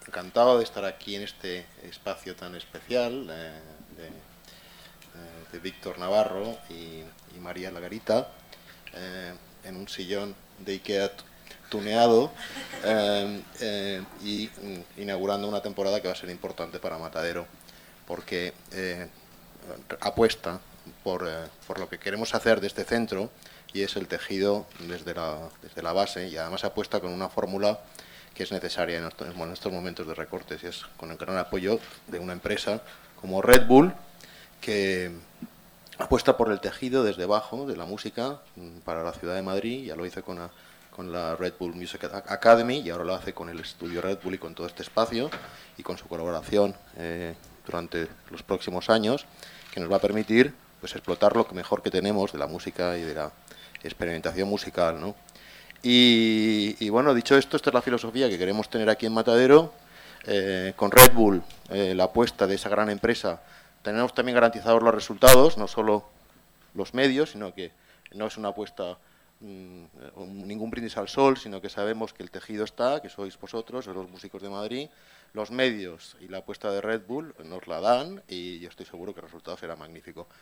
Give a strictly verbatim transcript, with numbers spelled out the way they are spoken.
encantado de estar aquí en este espacio tan especial eh, de, eh, de Víctor Navarro y, y María Lagarita, eh, en un sillón de Ikea tuneado eh, eh, y mm, inaugurando una temporada que va a ser importante para Matadero, porque eh, apuesta por, eh, por lo que queremos hacer de este centro, y es el tejido desde la, desde la base, y además apuesta con una fórmula que es necesaria en estos, bueno, en estos momentos de recortes, y es con el gran apoyo de una empresa como Red Bull, que apuesta por el tejido desde abajo de la música para la ciudad de Madrid. Ya lo hizo con la, con la Red Bull Music Academy, y ahora lo hace con el estudio Red Bull y con todo este espacio, y con su colaboración eh, durante los próximos años, que nos va a permitir pues explotar lo que mejor que tenemos de la música y de la experimentación musical, ¿no? Y, y bueno, dicho esto, esta es la filosofía que queremos tener aquí en Matadero. Eh, con Red Bull, eh, la apuesta de esa gran empresa, tenemos también garantizados los resultados, no solo los medios, sino que no es una apuesta, mmm, ningún brindis al sol, sino que sabemos que el tejido está, que sois vosotros, los músicos de Madrid, los medios y la apuesta de Red Bull nos la dan, y yo estoy seguro que el resultado será magnífico.